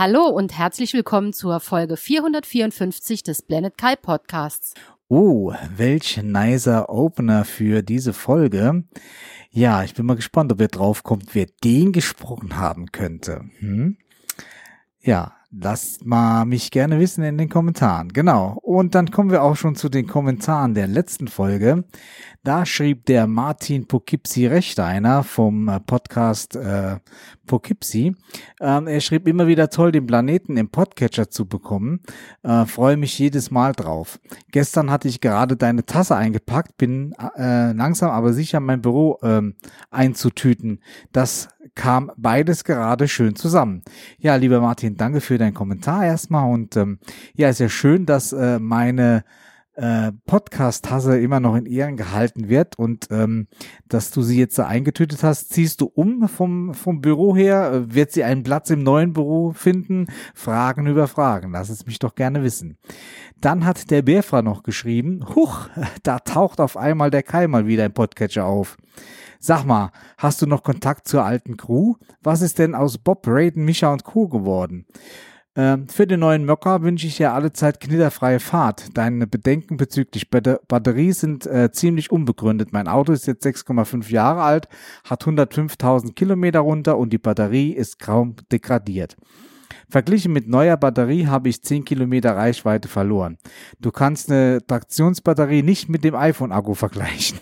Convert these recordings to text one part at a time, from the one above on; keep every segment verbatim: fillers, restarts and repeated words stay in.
Hallo und herzlich willkommen zur Folge vierhundertvierundfünfzig des Planet Kai Podcasts. Oh, welch nicer Opener für diese Folge. Ja, ich bin mal gespannt, ob ihr drauf kommt, wer den gesprochen haben könnte. Hm? Ja, lasst mal mich gerne wissen in den Kommentaren. Genau. Und dann kommen wir auch schon zu den Kommentaren der letzten Folge. Da schrieb der Martin Poughkeepsie-Rechsteiner vom Podcast äh, Poughkeepsie. Ähm, er schrieb immer wieder toll, den Planeten im Podcatcher zu bekommen. Äh, freue mich jedes Mal drauf. Gestern hatte ich gerade deine Tasse eingepackt, bin äh, langsam aber sicher mein Büro ähm, einzutüten. Das kam beides gerade schön zusammen. Ja, lieber Martin, danke für deinen Kommentar erstmal und ähm, ja, ist ja schön, dass äh, meine äh, Podcast-Tasse immer noch in Ehren gehalten wird und ähm, dass du sie jetzt da eingetütet hast. Ziehst du um vom vom Büro her? Wird sie einen Platz im neuen Büro finden? Fragen über Fragen. Lass es mich doch gerne wissen. Dann hat der Bärfra noch geschrieben, huch, da taucht auf einmal der Kai mal wieder im Podcatcher auf. Sag mal, hast du noch Kontakt zur alten Crew? Was ist denn aus Bob, Raiden, Micha und Co. geworden? Ähm, für den neuen Mokka wünsche ich dir allezeit knitterfreie Fahrt. Deine Bedenken bezüglich Bat- Batterie sind äh, ziemlich unbegründet. Mein Auto ist jetzt sechs Komma fünf Jahre alt, hat hundertfünftausend Kilometer runter und die Batterie ist kaum degradiert. Verglichen mit neuer Batterie habe ich zehn Kilometer Reichweite verloren. Du kannst eine Traktionsbatterie nicht mit dem iPhone-Akku vergleichen.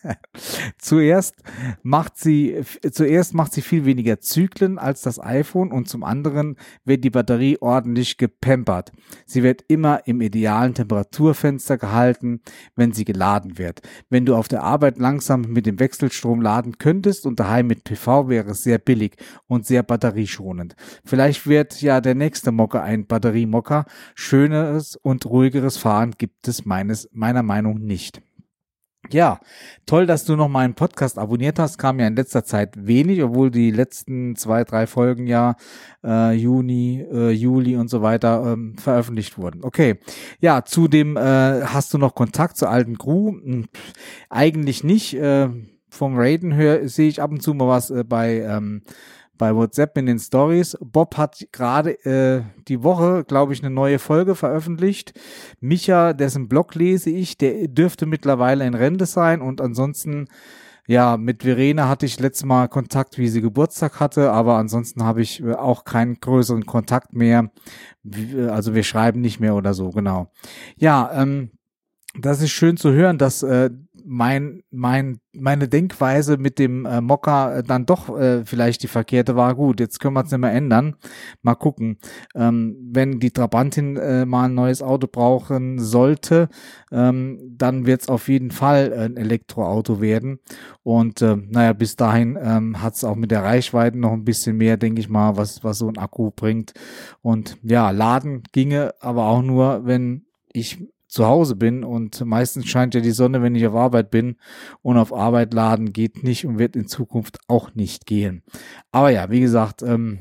zuerst macht sie, zuerst macht sie viel weniger Zyklen als das iPhone und zum anderen wird die Batterie ordentlich gepampert. Sie wird immer im idealen Temperaturfenster gehalten, wenn sie geladen wird. Wenn du auf der Arbeit langsam mit dem Wechselstrom laden könntest und daheim mit P V wäre es sehr billig und sehr batterieschonend. Vielleicht wird ja der nächste Mokka ein Batteriemokka. Schöneres und ruhigeres Fahren gibt es meines, meiner Meinung nicht. Ja, toll, dass du noch meinen Podcast abonniert hast. Kam ja in letzter Zeit wenig, obwohl die letzten zwei, drei Folgen ja äh, Juni, äh, Juli und so weiter ähm, veröffentlicht wurden. Okay, ja, zudem äh, hast du noch Kontakt zur alten Crew? Hm, eigentlich nicht. Äh, vom Raiden höre sehe ich ab und zu mal was äh, bei ähm, bei WhatsApp in den Stories. Bob hat gerade äh, die Woche, glaube ich, eine neue Folge veröffentlicht. Micha, dessen Blog lese ich, der dürfte mittlerweile in Rente sein und ansonsten, ja, mit Verena hatte ich letztes Mal Kontakt, wie sie Geburtstag hatte, aber ansonsten habe ich auch keinen größeren Kontakt mehr. Also wir schreiben nicht mehr oder so, genau. Ja, ähm, das ist schön zu hören, dass äh, mein mein meine Denkweise mit dem äh, Mokka äh, dann doch äh, vielleicht die verkehrte war. Gut, jetzt können wir es nicht mehr ändern. Mal gucken. Ähm, wenn die Trabantin äh, mal ein neues Auto brauchen sollte, ähm, dann wird es auf jeden Fall ein Elektroauto werden. Und äh, naja, bis dahin ähm, hat es auch mit der Reichweite noch ein bisschen mehr, denke ich mal, was was so ein Akku bringt. Und ja, laden ginge, aber auch nur, wenn ich zu Hause bin und meistens scheint ja die Sonne, wenn ich auf Arbeit bin, und auf Arbeit laden geht nicht und wird in Zukunft auch nicht gehen. Aber ja, wie gesagt, ähm,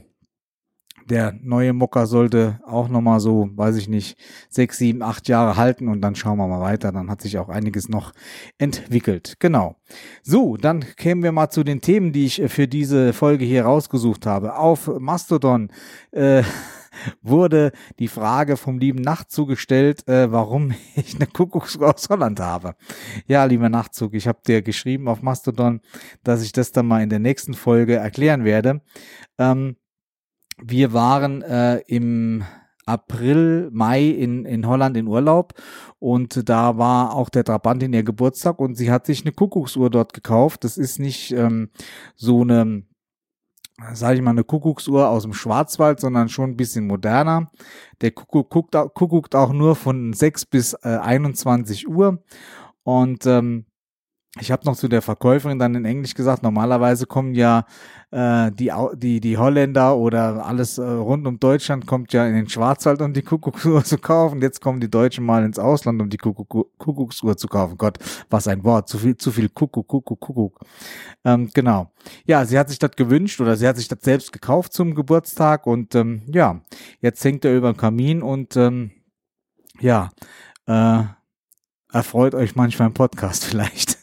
der neue Mokka sollte auch nochmal so, weiß ich nicht, sechs, sieben, acht Jahre halten und dann schauen wir mal weiter. Dann hat sich auch einiges noch entwickelt. Genau. So, dann kämen wir mal zu den Themen, die ich für diese Folge hier rausgesucht habe. Auf Mastodon äh, wurde die Frage vom lieben Nachtzug gestellt, äh, warum ich eine Kuckucksuhr aus Holland habe. Ja, lieber Nachtzug, ich habe dir geschrieben auf Mastodon, dass ich das dann mal in der nächsten Folge erklären werde. Ähm, wir waren äh, im April, Mai in, in Holland in Urlaub und da war auch der Trabantin ihr Geburtstag und sie hat sich eine Kuckucksuhr dort gekauft. Das ist nicht ähm, so eine, sage ich mal, eine Kuckucksuhr aus dem Schwarzwald, sondern schon ein bisschen moderner. Der Kuckuck guckt, kuckuckt auch nur von sechs bis äh, einundzwanzig Uhr und ähm, ich habe noch zu der Verkäuferin dann in Englisch gesagt, normalerweise kommen ja äh, die, die, die Holländer oder alles äh, rund um Deutschland kommt ja in den Schwarzwald, um die Kuckucksuhr zu kaufen. Jetzt kommen die Deutschen mal ins Ausland, um die Kuckuck, Kuckucksuhr zu kaufen. Gott, was ein Wort, zu viel, zu viel Kuckuck, Kuckuck, Kuckuck. Ähm, genau. Ja, sie hat sich das gewünscht oder sie hat sich das selbst gekauft zum Geburtstag und ähm, ja, jetzt hängt er über dem Kamin und ähm, ja, äh, erfreut euch manchmal im Podcast vielleicht,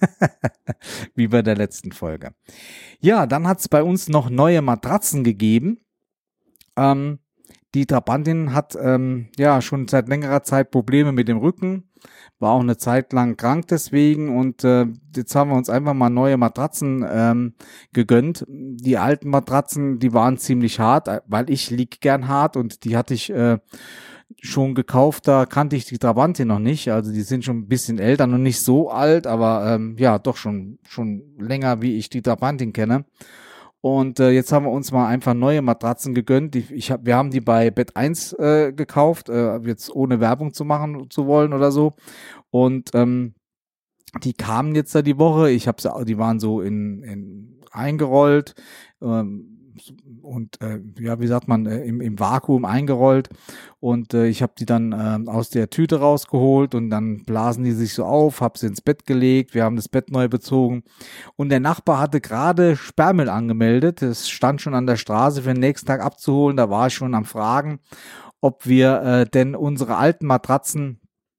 wie bei der letzten Folge. Ja, dann hat es bei uns noch neue Matratzen gegeben. Ähm, Die Trabantin hat ähm, ja schon seit längerer Zeit Probleme mit dem Rücken, war auch eine Zeit lang krank deswegen und äh, jetzt haben wir uns einfach mal neue Matratzen ähm, gegönnt. Die alten Matratzen, die waren ziemlich hart, weil ich lieg gern hart und die hatte ich äh, schon gekauft, da kannte ich die Trabantin noch nicht, also die sind schon ein bisschen älter, noch nicht so alt, aber ähm, ja, doch schon schon länger, wie ich die Trabantin kenne. Und äh, jetzt haben wir uns mal einfach neue Matratzen gegönnt. Die, ich hab, wir haben die bei Bett eins äh, gekauft, äh, jetzt ohne Werbung zu machen zu wollen oder so. Und ähm, die kamen jetzt da die Woche. Ich habe sie, die waren so in, in eingerollt ähm, und äh, ja, wie sagt man, äh, im, im Vakuum eingerollt. Und äh, ich habe die dann äh, aus der Tüte rausgeholt und dann blasen die sich so auf, habe sie ins Bett gelegt. Wir haben das Bett neu bezogen. Und der Nachbar hatte gerade Sperrmüll angemeldet. Es stand schon an der Straße für den nächsten Tag abzuholen. Da war ich schon am Fragen, ob wir äh, denn unsere alten Matratzen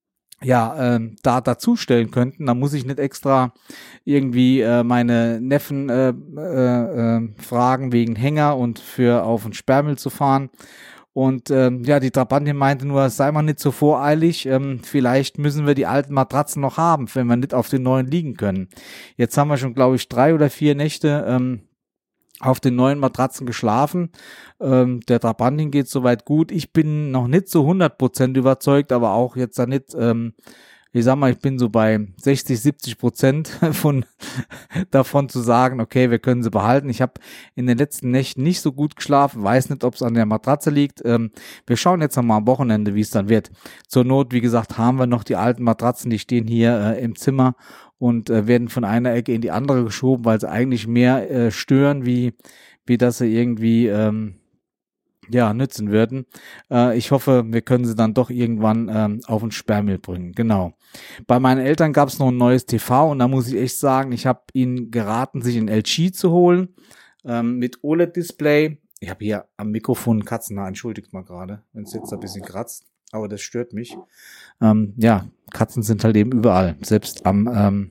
ja, äh, da dazustellen könnten. Da muss ich nicht extra irgendwie äh, meine Neffen äh, äh, äh, fragen wegen Hänger und für auf den Sperrmüll zu fahren. Und ähm, ja, die Trabantin meinte nur, sei mal nicht so voreilig, ähm, vielleicht müssen wir die alten Matratzen noch haben, wenn wir nicht auf den neuen liegen können. Jetzt haben wir schon, glaube ich, drei oder vier Nächte ähm, auf den neuen Matratzen geschlafen. Ähm, der Trabantin geht soweit gut. Ich bin noch nicht so hundert Prozent überzeugt, aber auch jetzt da nicht, ähm, ich sag mal, ich bin so bei sechzig, siebzig Prozent von davon zu sagen, okay, wir können sie behalten. Ich habe in den letzten Nächten nicht so gut geschlafen, weiß nicht, ob es an der Matratze liegt. Ähm, wir schauen jetzt noch mal am Wochenende, wie es dann wird. Zur Not, wie gesagt, haben wir noch die alten Matratzen, die stehen hier äh, im Zimmer und äh, werden von einer Ecke in die andere geschoben, weil sie eigentlich mehr äh, stören, wie wie dass sie irgendwie ähm, ja, nützen würden. Äh, ich hoffe, wir können sie dann doch irgendwann ähm, auf den Sperrmüll bringen. Genau. Bei meinen Eltern gab es noch ein neues T V und da muss ich echt sagen, ich habe ihnen geraten, sich ein L G zu holen ähm, mit O L E D-Display. Ich habe hier am Mikrofon einen Katzenhaar, entschuldigt mal gerade, wenn es jetzt ein bisschen kratzt, aber das stört mich. Ähm, ja, Katzen sind halt eben überall, selbst am ähm,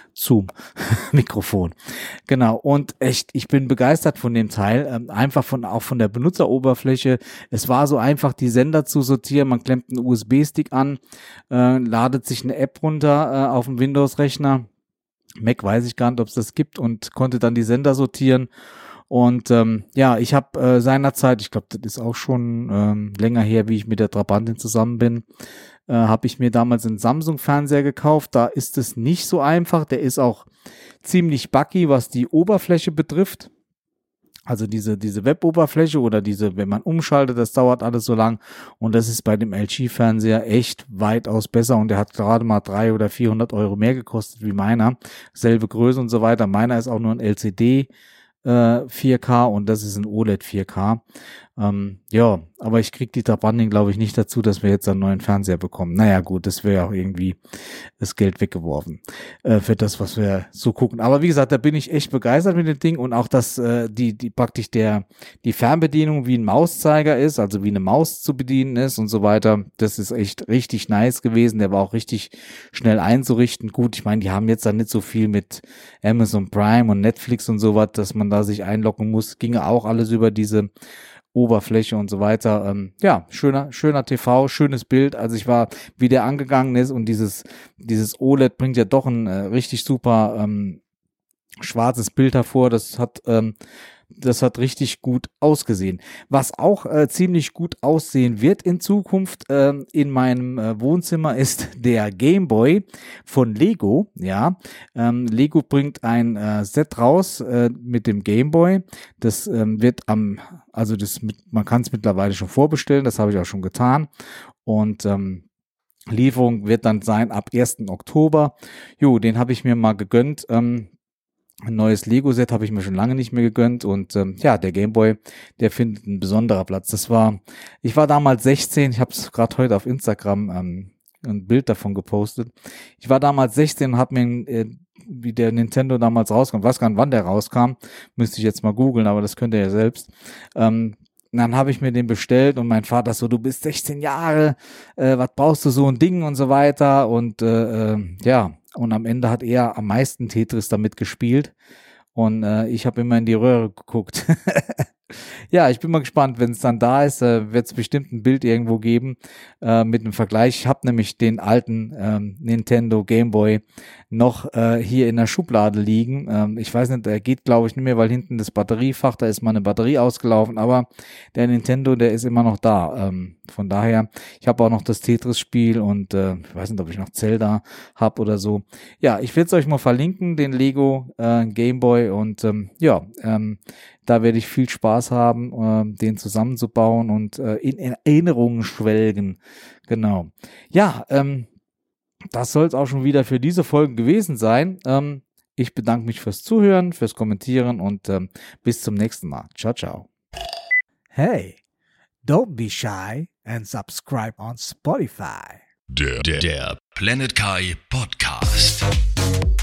Zoom-Mikrofon. Genau, und echt, ich bin begeistert von dem Teil, ähm, einfach von auch von der Benutzeroberfläche. Es war so einfach, die Sender zu sortieren. Man klemmt einen U S B-Stick an, äh, ladet sich eine App runter äh, auf dem Windows-Rechner. Mac weiß ich gar nicht, ob es das gibt und konnte dann die Sender sortieren. Und ähm, ja, ich habe äh, seinerzeit, ich glaube, das ist auch schon ähm, länger her, wie ich mit der Trabantin zusammen bin, äh, habe ich mir damals einen Samsung-Fernseher gekauft. Da ist es nicht so einfach. Der ist auch ziemlich buggy, was die Oberfläche betrifft. Also diese diese Web-Oberfläche oder diese, wenn man umschaltet, das dauert alles so lang. Und das ist bei dem L G-Fernseher echt weitaus besser. Und der hat gerade mal dreihundert oder vierhundert Euro mehr gekostet wie meiner. Selbe Größe und so weiter. Meiner ist auch nur ein L C D vier K und das ist ein O L E D vier K. Ähm, ja, aber ich krieg die Trabantin, glaube ich, nicht dazu, dass wir jetzt einen neuen Fernseher bekommen. Naja, gut, das wäre auch irgendwie das Geld weggeworfen äh, für das, was wir so gucken. Aber wie gesagt, da bin ich echt begeistert mit dem Ding und auch, dass äh, die die praktisch der die Fernbedienung wie ein Mauszeiger ist, also wie eine Maus zu bedienen ist und so weiter. Das ist echt richtig nice gewesen. Der war auch richtig schnell einzurichten. Gut, ich meine, die haben jetzt da nicht so viel mit Amazon Prime und Netflix und sowas, dass man da sich einloggen muss. Ginge auch alles über diese Oberfläche und so weiter. Ähm, ja, schöner, schöner T V, schönes Bild. Also ich war, wie der angegangen ist und dieses, dieses O L E D bringt ja doch ein äh, richtig super ähm, schwarzes Bild hervor. Das hat, ähm, das hat richtig gut ausgesehen. Was auch äh, ziemlich gut aussehen wird in Zukunft äh, in meinem äh, Wohnzimmer ist der Game Boy von Lego. Ja, ähm, Lego bringt ein äh, Set raus äh, mit dem Game Boy. Das ähm, wird am, also das mit, man kann es mittlerweile schon vorbestellen. Das habe ich auch schon getan und ähm, Lieferung wird dann sein ab ersten Oktober. Jo, den habe ich mir mal gegönnt. Ähm, Ein neues Lego-Set habe ich mir schon lange nicht mehr gegönnt und ähm, ja, der Gameboy, der findet einen besonderen Platz. Das war, ich war damals sechzehn, ich habe es gerade heute auf Instagram ähm, ein Bild davon gepostet. Ich war damals sechzehn und habe mir, äh, wie der Nintendo damals rauskam, weiß gar nicht, wann der rauskam, müsste ich jetzt mal googeln, aber das könnt ihr ja selbst. Ähm, dann habe ich mir den bestellt und mein Vater so, du bist sechzehn Jahre, äh, was brauchst du so ein Ding und so weiter und äh, äh, ja, und am Ende hat er am meisten Tetris damit gespielt und äh, ich habe immer in die Röhre geguckt. Ja, ich bin mal gespannt, wenn es dann da ist, äh, wird es bestimmt ein Bild irgendwo geben äh, mit einem Vergleich. Ich habe nämlich den alten ähm, Nintendo Game Boy noch äh, hier in der Schublade liegen. Ähm, ich weiß nicht, der geht glaube ich nicht mehr, weil hinten das Batteriefach, da ist mal eine Batterie ausgelaufen, aber der Nintendo, der ist immer noch da. Ähm, von daher, ich habe auch noch das Tetris-Spiel und äh, ich weiß nicht, ob ich noch Zelda habe oder so. Ja, ich werde es euch mal verlinken, den Lego äh, Game Boy und ähm, ja, ähm, da werde ich viel Spaß haben, äh, den zusammenzubauen und äh, in, in Erinnerungen schwelgen. Genau. Ja, ähm, das soll es auch schon wieder für diese Folge gewesen sein. Ähm, ich bedanke mich fürs Zuhören, fürs Kommentieren und ähm, bis zum nächsten Mal. Ciao, ciao. Hey, don't be shy and subscribe on Spotify. Der, der, der Planet Kai Podcast.